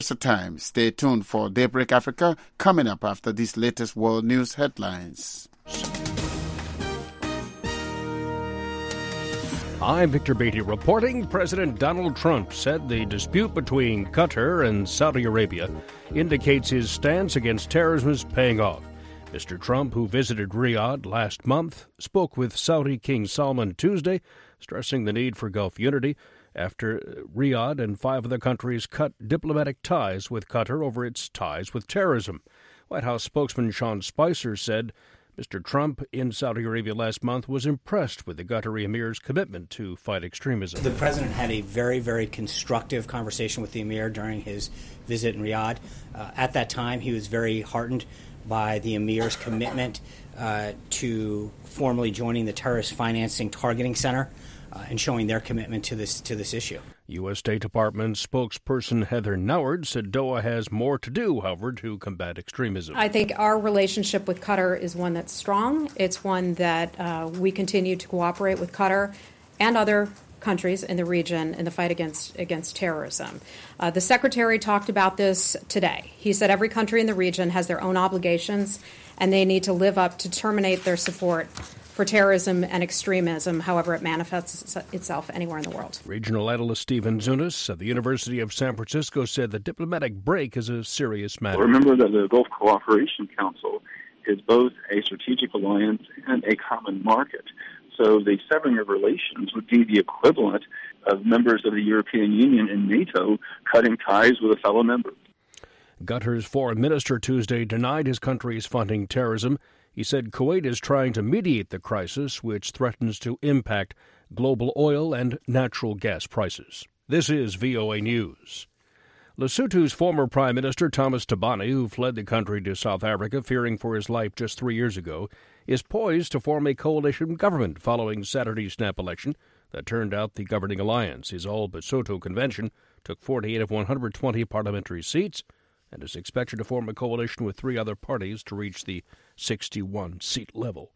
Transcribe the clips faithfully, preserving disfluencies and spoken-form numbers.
Time. Stay tuned for Daybreak Africa coming up after these latest world news headlines. I'm Victor Beatty reporting. President Donald Trump said the dispute between Qatar and Saudi Arabia indicates his stance against terrorism is paying off. Mister Trump, who visited Riyadh last month, spoke with Saudi King Salman Tuesday, stressing the need for Gulf unity after Riyadh and five other countries cut diplomatic ties with Qatar over its ties with terrorism. White House spokesman Sean Spicer said Mister Trump in Saudi Arabia last month was impressed with the Qatari emir's commitment to fight extremism. The president had a very, very constructive conversation with the emir during his visit in Riyadh. Uh, at that time, he was very heartened by the emir's commitment uh, to formally joining the Terrorist Financing Targeting Center uh, and showing their commitment to this to this issue. U S. State Department spokesperson Heather Nauert said Doha has more to do, however, to combat extremism. I think our relationship with Qatar is one that's strong. It's one that uh, we continue to cooperate with Qatar and other countries in the region in the fight against against terrorism. Uh, the Secretary talked about this today. He said every country in the region has their own obligations, and they need to live up to terminate their support for terrorism and extremism, however it manifests itself anywhere in the world. Regional analyst Stephen Zunis of the University of San Francisco said the diplomatic break is a serious matter. Remember that the Gulf Cooperation Council is both a strategic alliance and a common market. So the severing of relations would be the equivalent of members of the European Union and NATO cutting ties with a fellow member. Qatar's foreign minister Tuesday denied his country is funding terrorism. He said Kuwait is trying to mediate the crisis, which threatens to impact global oil and natural gas prices. This is V O A News. Lesotho's former Prime Minister Thomas Tabane, who fled the country to South Africa fearing for his life just three years ago, is poised to form a coalition government following Saturday's snap election that turned out the governing alliance. His All-Basotho convention took forty-eight of one hundred twenty parliamentary seats and is expected to form a coalition with three other parties to reach the sixty-one seat level.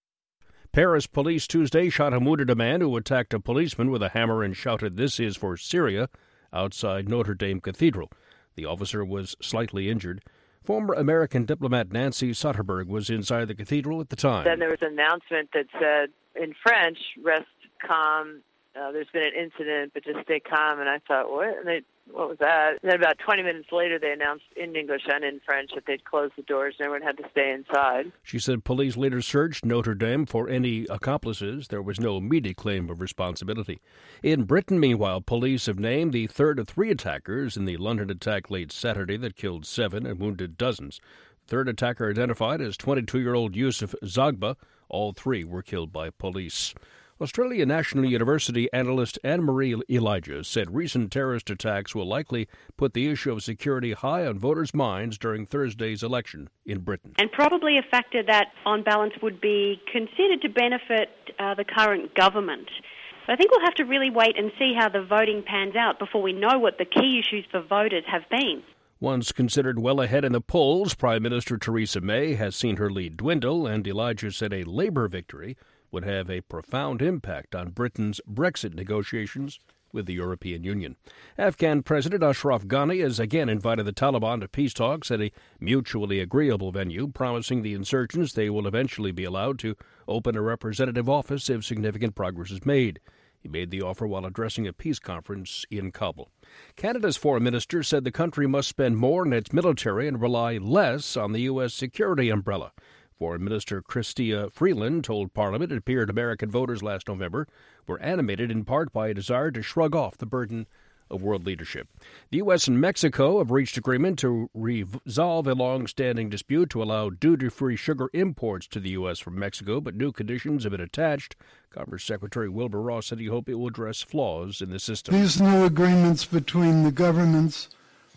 Paris police Tuesday shot and wounded a man who attacked a policeman with a hammer and shouted, "This is for Syria," outside Notre Dame Cathedral. The officer was slightly injured. Former American diplomat Nancy Soderberg was inside the cathedral at the time. Then there was an announcement that said, in French, "Rest calm. Uh, there's been an incident, but just stay calm." And I thought, what? And they, what was that? And then about twenty minutes later, they announced in English and in French that they'd closed the doors and everyone had to stay inside. She said police later searched Notre Dame for any accomplices. There was no immediate claim of responsibility. In Britain, meanwhile, police have named the third of three attackers in the London attack late Saturday that killed seven and wounded dozens. Third attacker identified as twenty-two-year-old Yusuf Zagba. All three were killed by police. Australian National University analyst Anne-Marie Elijah said recent terrorist attacks will likely put the issue of security high on voters' minds during Thursday's election in Britain. And probably a factor that, on balance, would be considered to benefit uh, the current government. But I think we'll have to really wait and see how the voting pans out before we know what the key issues for voters have been. Once considered well ahead in the polls, Prime Minister Theresa May has seen her lead dwindle, and Elijah said a Labour victory would have a profound impact on Britain's Brexit negotiations with the European Union. Afghan President Ashraf Ghani has again invited the Taliban to peace talks at a mutually agreeable venue, promising the insurgents they will eventually be allowed to open a representative office if significant progress is made. He made the offer while addressing a peace conference in Kabul. Canada's foreign minister said the country must spend more on its military and rely less on the U S security umbrella. Foreign Minister Chrystia Freeland told Parliament it appeared American voters last November were animated in part by a desire to shrug off the burden of world leadership. The U S and Mexico have reached agreement to resolve a long-standing dispute to allow duty-free sugar imports to the U S from Mexico, but new conditions have been attached. Commerce Secretary Wilbur Ross said he hoped it will address flaws in the system. These new agreements between the governments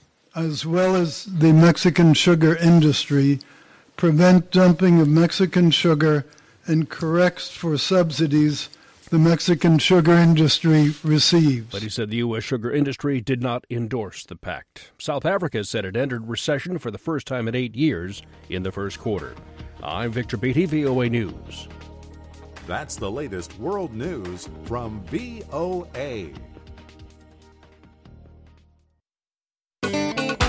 as well as the Mexican sugar industry prevent dumping of Mexican sugar and corrects for subsidies the Mexican sugar industry receives. But he said the U S sugar industry did not endorse the pact. South Africa said it entered recession for the first time in eight years in the first quarter. I'm Victor Beatty, V O A News. That's the latest world news from V O A.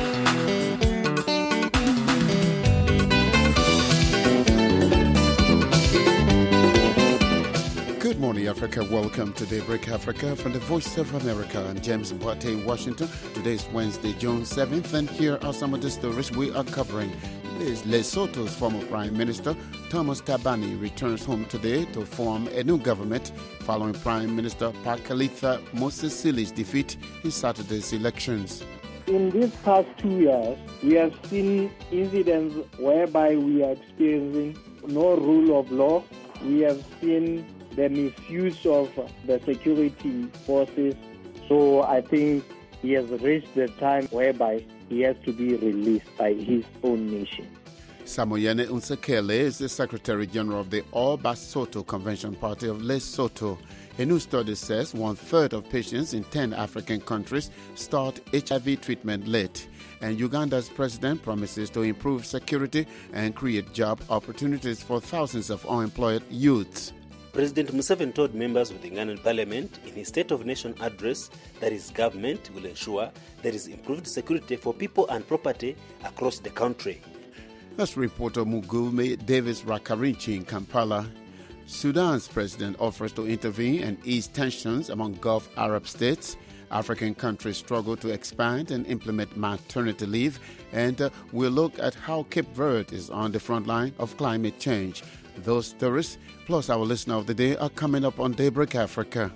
Welcome to Daybreak Africa from the Voice of America. I'm James Mbwate in Washington. Today is Wednesday, June seventh, and here are some of the stories we are covering. Lesotho's former Prime Minister, Thomas Thabane, returns home today to form a new government following Prime Minister Pakalitha Mosisi's defeat in Saturday's elections. In these past two years, we have seen incidents whereby we are experiencing no rule of law. We have seen the misuse of the security forces. So I think he has reached the time whereby he has to be released by his own nation. Samoyene Unsekele is the Secretary General of the All Basotho Convention Party of Lesotho. A new study says one-third of patients in ten African countries start H I V treatment late. And Uganda's president promises to improve security and create job opportunities for thousands of unemployed youths. President Museveni told members of the Ugandan parliament in his State of Nation address that his government will ensure there is improved security for people and property across the country. That's reporter Mugume Davis Rakarinchi in Kampala. Sudan's president offers to intervene and ease tensions among Gulf Arab states. African countries struggle to expand and implement maternity leave, and uh, we'll look at how Cape Verde is on the front line of climate change. Those stories, plus our listener of the day, are coming up on Daybreak Africa.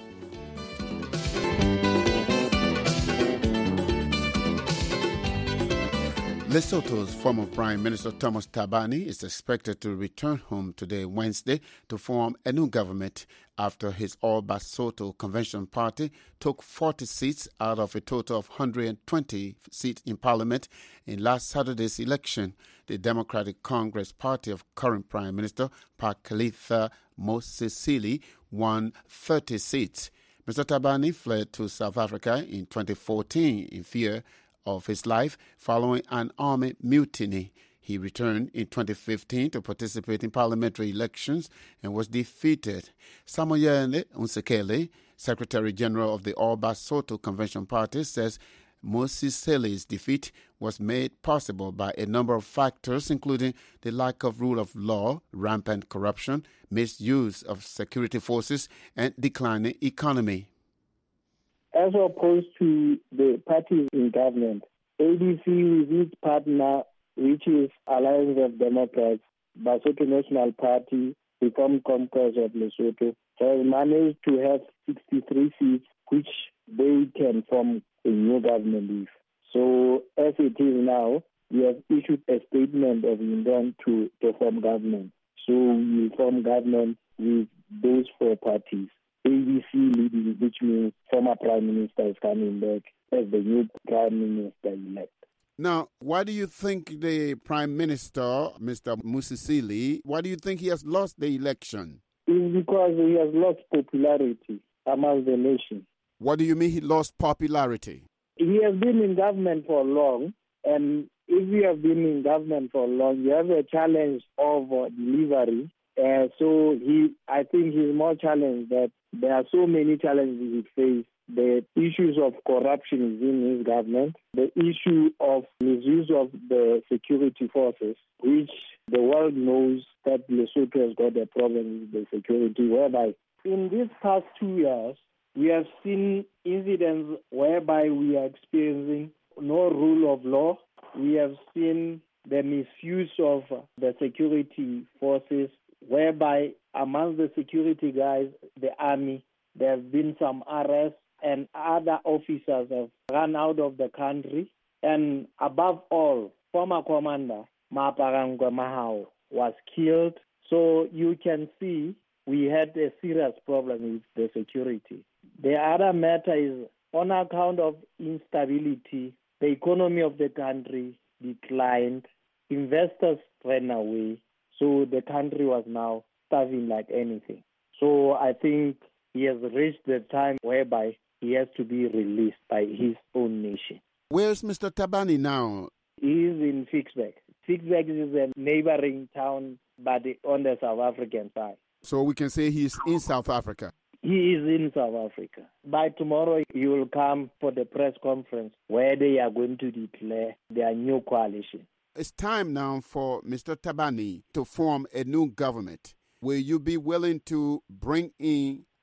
Lesotho's former Prime Minister Thomas Thabane is expected to return home today, Wednesday, to form a new government after his All Basotho Convention Party took forty seats out of a total of one hundred twenty seats in Parliament in last Saturday's election. The Democratic Congress Party of current Prime Minister Pakalitha Mosisili won thirty seats. Mister Thabane fled to South Africa in twenty fourteen in fear of his life following an army mutiny. He returned in twenty fifteen to participate in parliamentary elections and was defeated. Samoyene Unsekele, Secretary General of the All Basotho Convention Party, says Mosisili's defeat was made possible by a number of factors, including the lack of rule of law, rampant corruption, misuse of security forces, and declining economy. As opposed to the parties in government, A D C with its partner, which is Alliance of Democrats, Basotho National Party, Reform Congress of Lesotho, has managed to have sixty-three seats, which they can form a new government with. So as it is now, we have issued a statement of intent to, to form government. So we will form government with those four parties. A D C leading, which means former Prime Minister is coming back as the new Prime Minister-elect. Now, why do you think the Prime Minister, Mister Mosisili, why do you think he has lost the election? It's because he has lost popularity among the nation. What do you mean he lost popularity? He has been in government for long, and if you have been in government for long, you have a challenge of uh, delivery. Uh, so he, I think he's more challenged that there are so many challenges he faces. The issues of corruption is in his government. The issue of misuse of the security forces, which the world knows that Lesotho has got a problem with the security, whereby in these past two years, we have seen incidents whereby we are experiencing no rule of law. We have seen the misuse of the security forces, whereby among the security guys, the army, there have been some arrests and other officers have run out of the country. And above all, former commander Maparangwa Mahao was killed. So you can see we had a serious problem with the security. The other matter is on account of instability, the economy of the country declined, investors ran away. So the country was now starving like anything. So I think he has reached the time whereby he has to be released by his own nation. Where's Mister Thabane now? He is in Ficksburg. Ficksburg is a neighboring town, but on the South African side. So we can say he's in South Africa? He is in South Africa. By tomorrow, he will come for the press conference where they are going to declare their new coalition. It's time now for Mister Thabane to form a new government. Will you be willing to bring in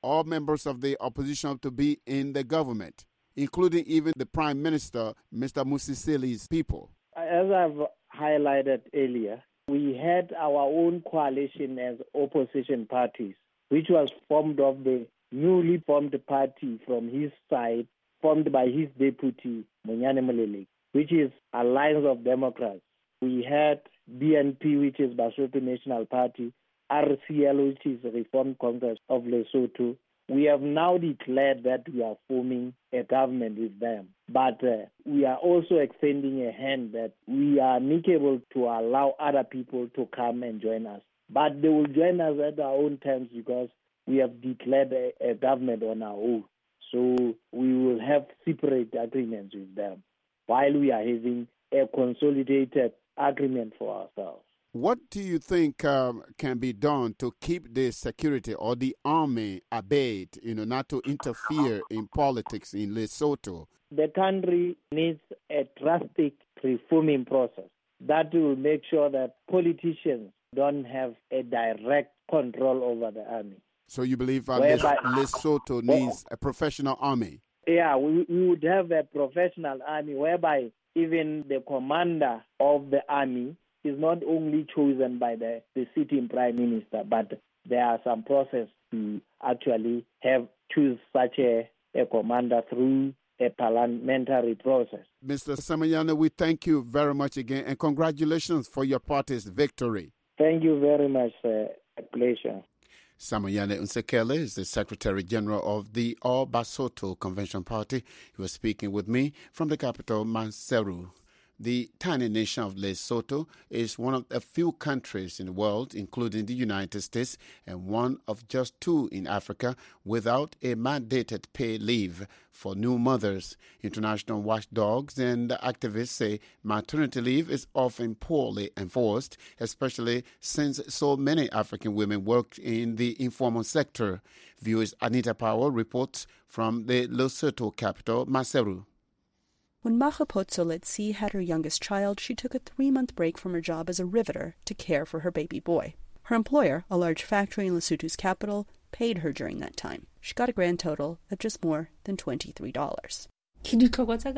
all members of the opposition to be in the government, including even the Prime Minister, Mister Musisili's people. As I've highlighted earlier, we had our own coalition as opposition parties, which was formed of the newly formed party from his side, formed by his deputy, Monyane Moleleki, which is Alliance of Democrats. We had B N P, which is Basotho National Party, R C L, which is Reformed Congress of Lesotho. We have now declared that we are forming a government with them. But uh, we are also extending a hand that we are amicable to allow other people to come and join us. But they will join us at our own terms because we have declared a, a government on our own. So we will have separate agreements with them while we are having a consolidated agreement for ourselves. What do you think um, can be done to keep the security or the army at bay, you know, not to interfere in politics in Lesotho? The country needs a drastic reforming process that will make sure that politicians don't have a direct control over the army. So you believe uh, Whereby, Lesotho needs a professional army? Yeah, we, we would have a professional army whereby even the commander of the army is not only chosen by the, the sitting prime minister, but there are some process to actually have choose such a, a commander through a parliamentary process. Mister Samanyane, we thank you very much again and congratulations for your party's victory. Thank you very much, sir. A pleasure. Samanyane Nsekele is the Secretary General of the All Basotho Convention Party. He was speaking with me from the capital, Maseru. The tiny nation of Lesotho is one of the few countries in the world, including the United States, and one of just two in Africa without a mandated paid leave for new mothers. International watchdogs and activists say maternity leave is often poorly enforced, especially since so many African women work in the informal sector. V O A's Anita Powell reports from the Lesotho capital, Maseru. When Mahapotso Letsi had her youngest child, she took a three-month break from her job as a riveter to care for her baby boy. Her employer, a large factory in Lesotho's capital, paid her during that time. She got a grand total of just more than twenty-three dollars. It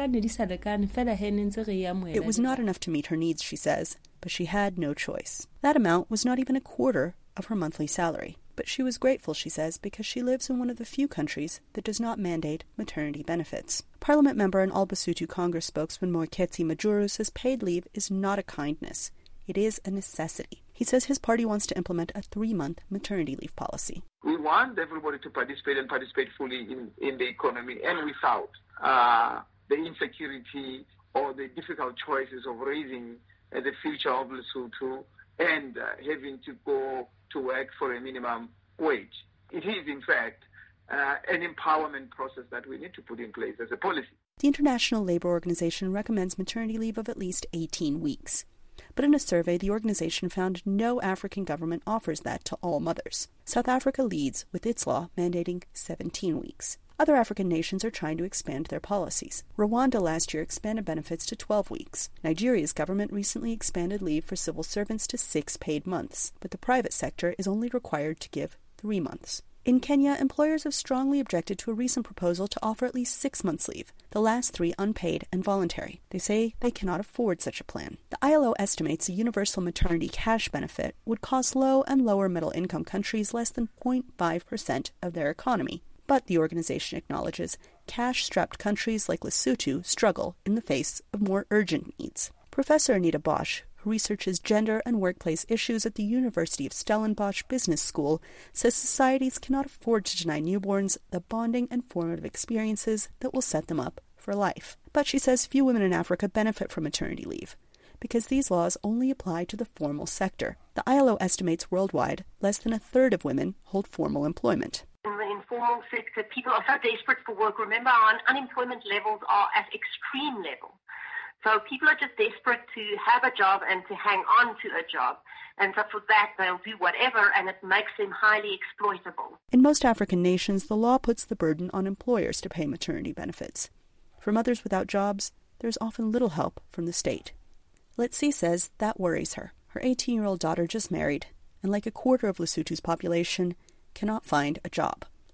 was not enough to meet her needs, she says, but she had no choice. That amount was not even a quarter of her monthly salary. But she was grateful, she says, because she lives in one of the few countries that does not mandate maternity benefits. Parliament member and All Basotho Congress spokesman Moeketsi Majuru says paid leave is not a kindness. It is a necessity. He says his party wants to implement a three-month maternity leave policy. We want everybody to participate and participate fully in, in the economy and without uh, the insecurity or the difficult choices of raising uh, the future of Lesotho and uh, having to go to work for a minimum wage. It is, in fact, uh, an empowerment process that we need to put in place as a policy. The International Labour Organization recommends maternity leave of at least eighteen weeks. But in a survey, the organization found no African government offers that to all mothers. South Africa leads with its law mandating seventeen weeks. Other African nations are trying to expand their policies. Rwanda last year expanded benefits to twelve weeks. Nigeria's government recently expanded leave for civil servants to six paid months, but the private sector is only required to give three months. In Kenya, employers have strongly objected to a recent proposal to offer at least six months' leave, the last three unpaid and voluntary. They say they cannot afford such a plan. The I L O estimates a universal maternity cash benefit would cost low and lower middle-income countries less than zero point five percent of their economy. But the organization acknowledges cash-strapped countries like Lesotho struggle in the face of more urgent needs. Professor Anita Bosch, who researches gender and workplace issues at the University of Stellenbosch Business School, says societies cannot afford to deny newborns the bonding and formative experiences that will set them up for life. But she says few women in Africa benefit from maternity leave, because these laws only apply to the formal sector. The I L O estimates worldwide less than a third of women hold formal employment. In the informal sector, people are so desperate for work. Remember, our unemployment levels are at extreme levels. So people are just desperate to have a job and to hang on to a job. And so for that, they'll do whatever, and it makes them highly exploitable. In most African nations, the law puts the burden on employers to pay maternity benefits. For mothers without jobs, there's often little help from the state. Letsi says that worries her. Her eighteen-year-old daughter just married, and like a quarter of Lesotho's population, cannot find a job.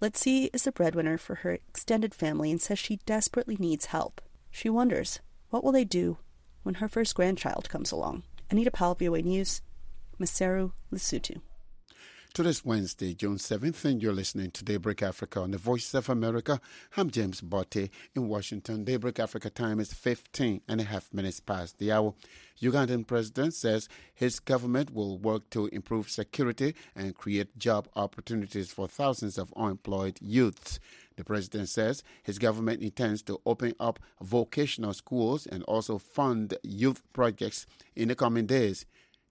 Litzy is the breadwinner for her extended family and says she desperately needs help. She wonders, what will they do when her first grandchild comes along? Anita Powell, V O A News, Maseru, Lesotho. Today's Wednesday, June seventh, and you're listening to Daybreak Africa on the Voice of America. I'm James Botte in Washington. Daybreak Africa time is fifteen and a half minutes past the hour. Ugandan president says his government will work to improve security and create job opportunities for thousands of unemployed youths. The president says his government intends to open up vocational schools and also fund youth projects in the coming days.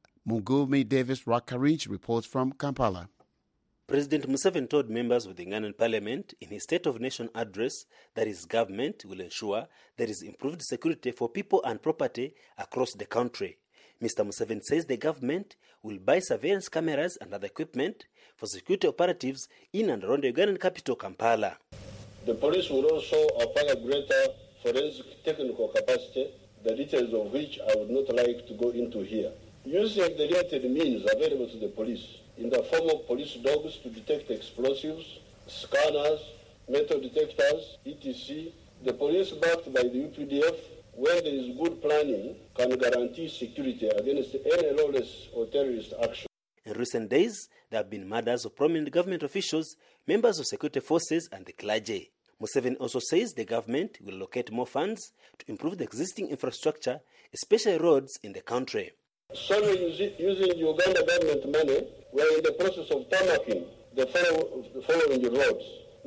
Mugumi Davis Rakarinch reports from Kampala. President Museveni told members of the Ugandan parliament in his State of Nation address that his government will ensure there is improved security for people and property across the country. Mister Museveni says the government will buy surveillance cameras and other equipment for security operatives in and around the Ugandan capital, Kampala. The police will also acquire greater forensic technical capacity, the details of which I would not like to go into here. Using the limited means available to the police in the form of police dogs to detect explosives, scanners, metal detectors, et cetera, the police backed by the U P D F, when there is good planning, can guarantee security against any lawless or terrorist action. In recent days, there have been murders of prominent government officials, members of security forces, and the clergy. Museveni also says the government will allocate more funds to improve the existing infrastructure, especially roads in the country. Solely using Uganda government money, we are in the process of tarmacking the following roads: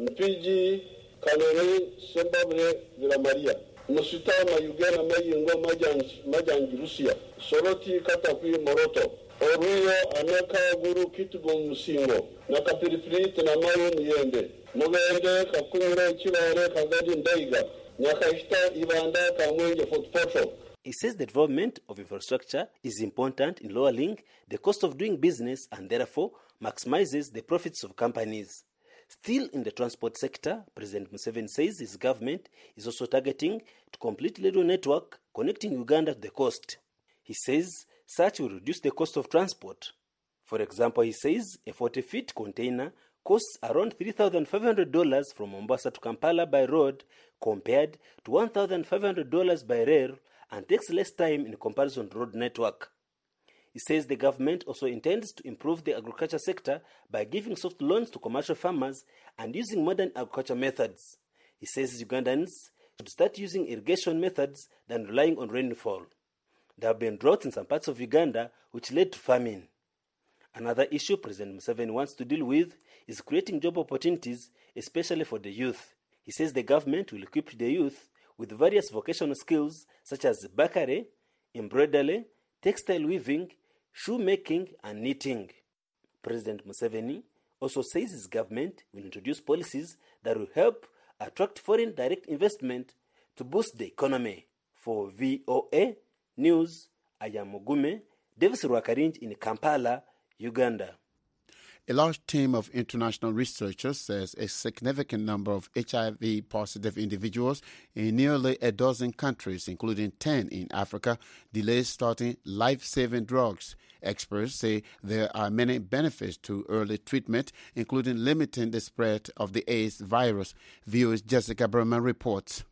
Mpigi, Kanoni, Sembabwe, Villa Maria, Musitama, Uganda, Mayingo, Majangi, Russia, Soroti, Katakwi, Moroto, Oruyo, Anaka, Guru, Kitugum, Musingo, Nakapiripiri, Tenamayo, Niende, Mugende, Kakumure, Chivare, Kagadi, Daiga, Nyakashita, Ibanda, Kamwenge, Fotpoto. He says the development of infrastructure is important in lowering the cost of doing business and therefore maximizes the profits of companies. Still in the transport sector, President Museveni says his government is also targeting to complete the rail network connecting Uganda to the coast. He says such will reduce the cost of transport. For example, he says a forty-feet container costs around three thousand five hundred dollars from Mombasa to Kampala by road compared to one thousand five hundred dollars by rail, and takes less time in comparison to road network. He says the government also intends to improve the agriculture sector by giving soft loans to commercial farmers and using modern agriculture methods. He says Ugandans should start using irrigation methods than relying on rainfall. There have been droughts in some parts of Uganda which led to famine. Another issue President Museveni wants to deal with is creating job opportunities, especially for the youth. He says the government will equip the youth with various vocational skills such as bakery, embroidery, textile weaving, shoemaking, and knitting. President Museveni also says his government will introduce policies that will help attract foreign direct investment to boost the economy. For V O A News, I am Mugume Davis Rwakarinj in Kampala, Uganda. A large team of international researchers says a significant number of H I V-positive individuals in nearly a dozen countries, including ten in Africa, delay starting life-saving drugs. Experts say there are many benefits to early treatment, including limiting the spread of the AIDS virus. V O A's Jessica Berman reports.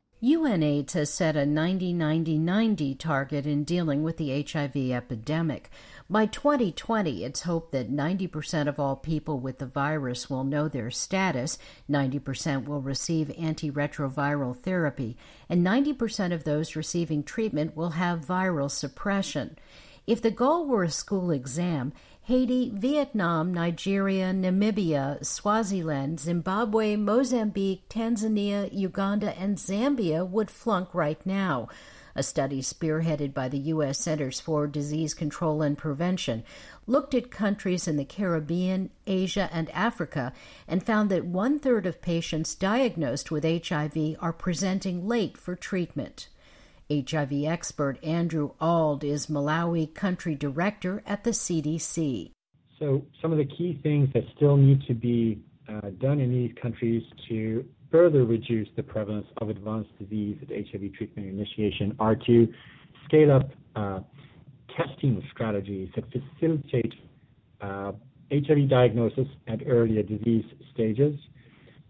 UNAIDS has set a ninety ninety ninety target in dealing with the H I V epidemic. By twenty twenty, it's hoped that ninety percent of all people with the virus will know their status, ninety percent will receive antiretroviral therapy, and ninety percent of those receiving treatment will have viral suppression. If the goal were a school exam, Haiti, Vietnam, Nigeria, Namibia, Swaziland, Zimbabwe, Mozambique, Tanzania, Uganda, and Zambia would flunk right now. A study spearheaded by the U S Centers for Disease Control and Prevention looked at countries in the Caribbean, Asia, and Africa and found that one-third of patients diagnosed with H I V are presenting late for treatment. H I V expert Andrew Auld is Malawi country director at the C D C. So some of the key things that still need to be uh, done in these countries to further reduce the prevalence of advanced disease at H I V treatment initiation are to scale up uh, testing strategies that facilitate uh, H I V diagnosis at earlier disease stages,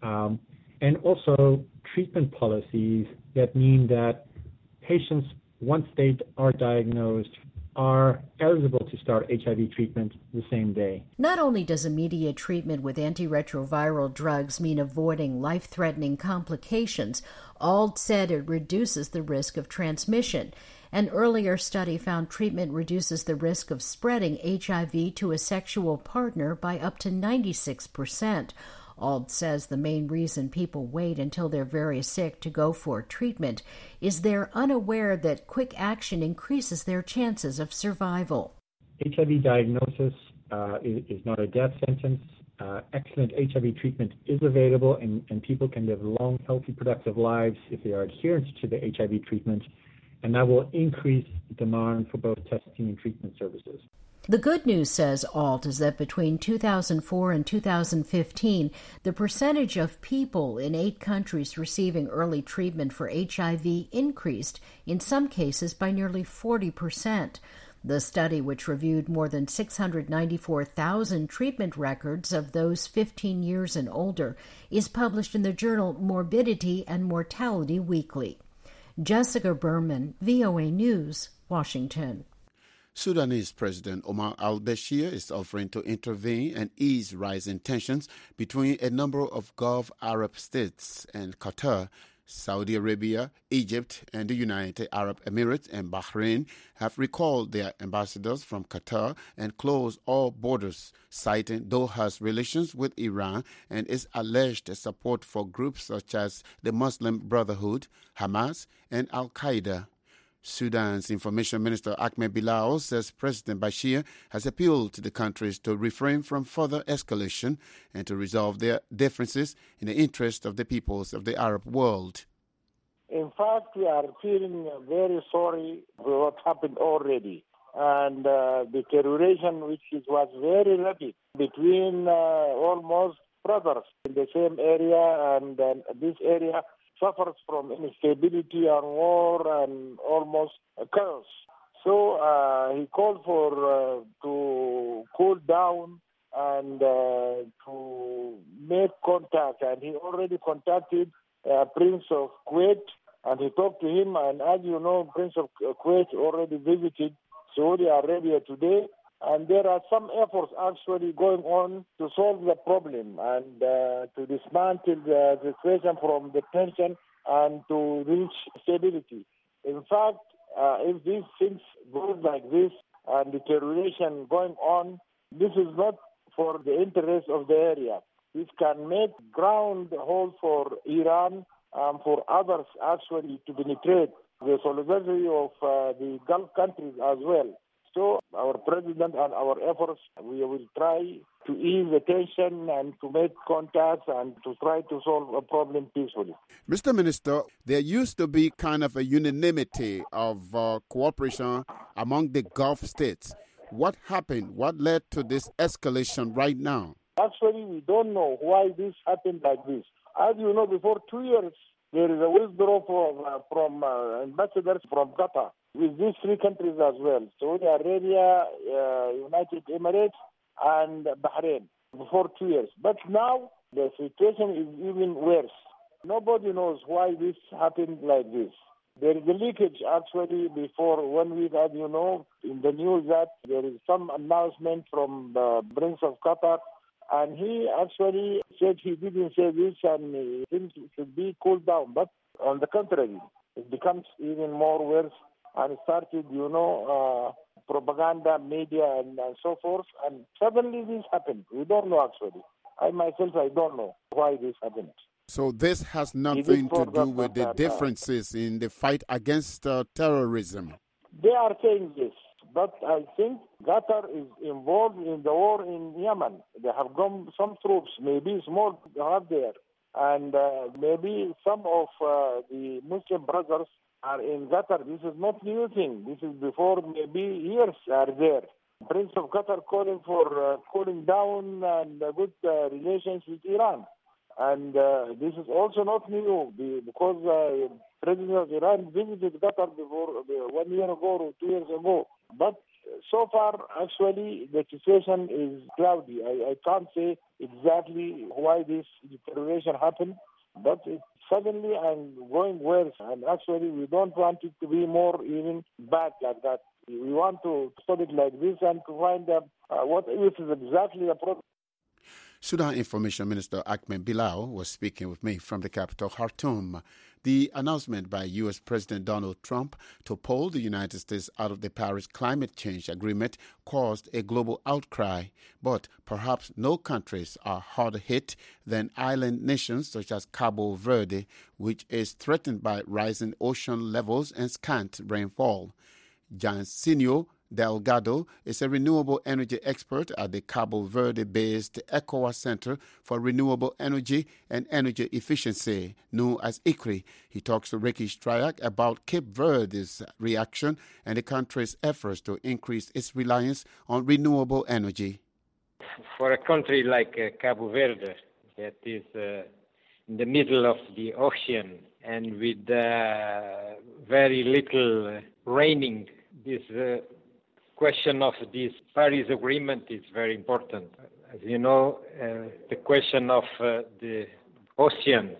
Um, and also treatment policies that mean that patients, once they are diagnosed, are eligible to start H I V treatment the same day. Not only does immediate treatment with antiretroviral drugs mean avoiding life-threatening complications, Auld said it reduces the risk of transmission. An earlier study found treatment reduces the risk of spreading H I V to a sexual partner by up to ninety-six percent. Auld says the main reason people wait until they're very sick to go for treatment is they're unaware that quick action increases their chances of survival. H I V diagnosis uh, is, is not a death sentence. Uh, excellent H I V treatment is available, and, and people can live long, healthy, productive lives if they are adherent to the H I V treatment, and that will increase demand for both testing and treatment services. The good news, says Auld, is that between two thousand four and two thousand fifteen, the percentage of people in eight countries receiving early treatment for H I V increased, in some cases by nearly forty percent. The study, which reviewed more than six hundred ninety-four thousand treatment records of those fifteen years and older, is published in the journal Morbidity and Mortality Weekly. Jessica Berman, V O A News, Washington. Sudanese President Omar al-Bashir is offering to intervene and ease rising tensions between a number of Gulf Arab states and Qatar. Saudi Arabia, Egypt, and the United Arab Emirates and Bahrain have recalled their ambassadors from Qatar and closed all borders, citing Doha's relations with Iran and its alleged support for groups such as the Muslim Brotherhood, Hamas, and Al-Qaeda. Sudan's Information Minister Ahmed Bilal says President Bashir has appealed to the countries to refrain from further escalation and to resolve their differences in the interest of the peoples of the Arab world. In fact, we are feeling very sorry for what happened already. And uh, the deterioration, which is, was very rapid between uh, almost brothers in the same area, and uh, this area suffers from instability and war and almost chaos. So uh, he called for uh, to cool down and uh, to make contact. And he already contacted uh, Prince of Kuwait, and he talked to him. And as you know, Prince of Kuwait already visited Saudi Arabia today. And there are some efforts actually going on to solve the problem and uh, to dismantle the situation from the tension and to reach stability. In fact, uh, if these things go like this and deterioration going on, this is not for the interest of the area. This can make ground hold for Iran and for others actually to penetrate the solidarity of uh, the Gulf countries as well. So our president and our efforts, we will try to ease the tension and to make contacts and to try to solve a problem peacefully. Mister Minister, there used to be kind of a unanimity of uh, cooperation among the Gulf states. What happened? What led to this escalation right now? Actually, we don't know why this happened like this. As you know, before two years, there is a withdrawal from, uh, from uh, ambassadors from Qatar with these three countries as well, Saudi Arabia, uh, United Emirates, and Bahrain, before two years. But now the situation is even worse. Nobody knows why this happened like this. There is a leakage actually before one week, as you know, in the news that there is some announcement from the Prince of Qatar, and he actually said he didn't say this and things should be cooled down. But on the contrary, it becomes even more worse and started, you know, uh, propaganda, media, and, and so forth. And suddenly this happened. We don't know actually. I myself, I don't know why this happened. So this has nothing to do with the differences in the fight against uh, terrorism. They are saying this, but I think Qatar is involved in the war in Yemen. They have gone some troops, maybe small, they have there. And uh, maybe some of uh, the Muslim brothers are in Qatar. This is not new thing. This is before maybe years are there. Prince of Qatar calling for uh, cooling down and uh, good uh, relations with Iran. And uh, this is also not new because uh, President of Iran visited Qatar before uh, one year ago or two years ago. But so far, actually, the situation is cloudy. I, I can't say exactly why this deterioration happened, but it, suddenly I'm going worse. And actually, we don't want it to be more even bad like that. We want to stop it like this and to find out uh, what is exactly the problem. Sudan Information Minister Ahmed Bilal was speaking with me from the capital, Khartoum. The announcement by U S President Donald Trump to pull the United States out of the Paris Climate Change Agreement caused a global outcry, but perhaps no countries are harder hit than island nations such as Cabo Verde, which is threatened by rising ocean levels and scant rainfall. Jancinio Delgado is a renewable energy expert at the Cabo Verde-based ECOWAS Center for Renewable Energy and Energy Efficiency, known as I C R I. He talks to Ricky Strayak about Cape Verde's reaction and the country's efforts to increase its reliance on renewable energy. For a country like uh, Cabo Verde, that is uh, in the middle of the ocean and with uh, very little uh, raining, this uh, question of this Paris Agreement is very important. As you know, uh, the question of uh, the oceans,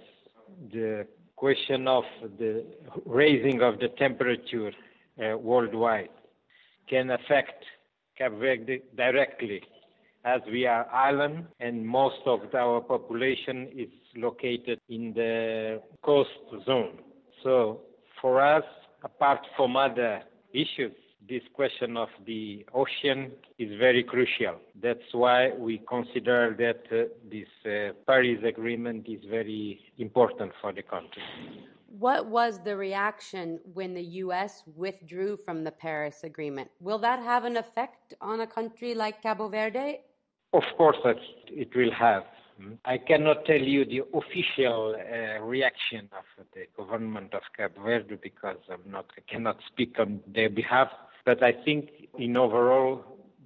the question of the raising of the temperature uh, worldwide can affect Cape Verde directly, as we are island and most of our population is located in the coast zone. So for us, apart from other issues, this question of the ocean is very crucial. That's why we consider that uh, this uh, Paris Agreement is very important for the country. What was the reaction when the U S withdrew from the Paris Agreement? Will that have an effect on a country like Cabo Verde? Of course, it will have. I cannot tell you the official uh, reaction of the government of Cabo Verde because I'm not, I cannot speak on their behalf. But I think in overall,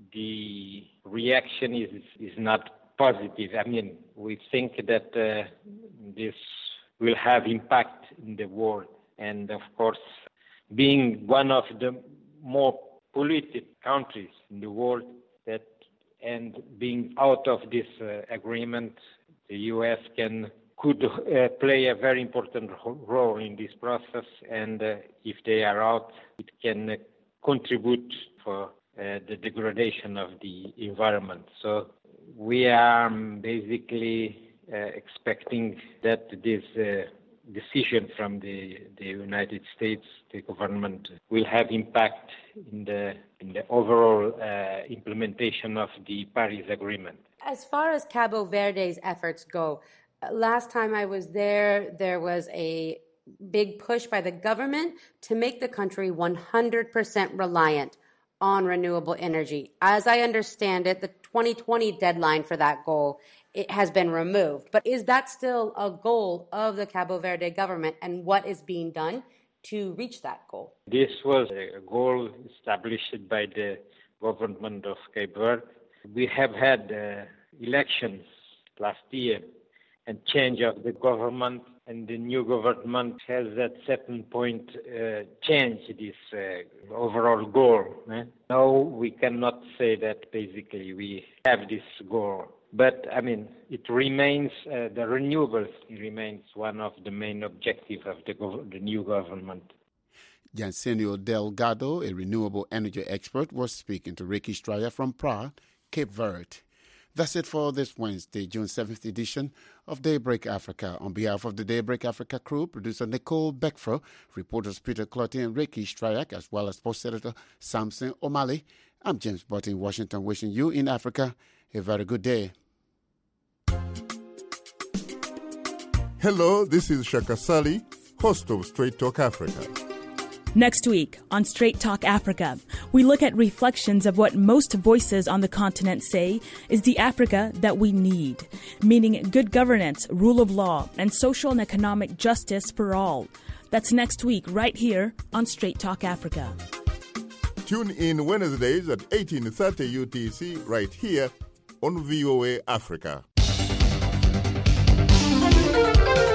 the reaction is is not positive. I mean, we think that uh, this will have impact in the world. And of course, being one of the more polluted countries in the world, that and being out of this uh, agreement, the U S can could uh, play a very important role in this process. And uh, if they are out, it can uh, contribute for uh, the degradation of the environment. So we are basically uh, expecting that this uh, decision from the, the United States, the government, will have impact in the in the overall uh, implementation of the Paris Agreement. As far as Cabo Verde's efforts go, last time I was there, there was a big push by the government to make the country one hundred percent reliant on renewable energy. As I understand it, the twenty twenty deadline for that goal, it has been removed. But is that still a goal of the Cabo Verde government, and what is being done to reach that goal? This was a goal established by the government of Cape Verde. We have had uh, elections last year and change of the government, and the new government has at certain point uh, changed this uh, overall goal. Eh? Now we cannot say that basically we have this goal. But, I mean, it remains, uh, the renewables remains one of the main objectives of the, gov- the new government. Jancinio Delgado, a renewable energy expert, was speaking to Ricky Straya from Praia, Cape Verde. That's it for this Wednesday, June seventh edition of Daybreak Africa. On behalf of the Daybreak Africa crew, producer Nicole Beckfro, reporters Peter Clotty and Ricky Stryak, as well as post editor Samson O'Malley, I'm James Butt in Washington, wishing you in Africa a very good day. Hello, this is Shaka Sali, host of Straight Talk Africa. Next week on Straight Talk Africa, we look at reflections of what most voices on the continent say is the Africa that we need, meaning good governance, rule of law, and social and economic justice for all. That's next week right here on Straight Talk Africa. Tune in Wednesdays at eighteen thirty U T C right here on V O A Africa.